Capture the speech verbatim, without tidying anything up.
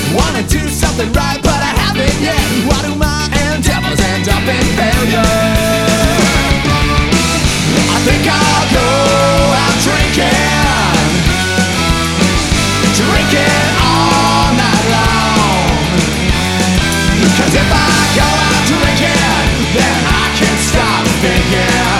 Wanna do something right, but I haven't yet. Why do my endeavors end up in failure?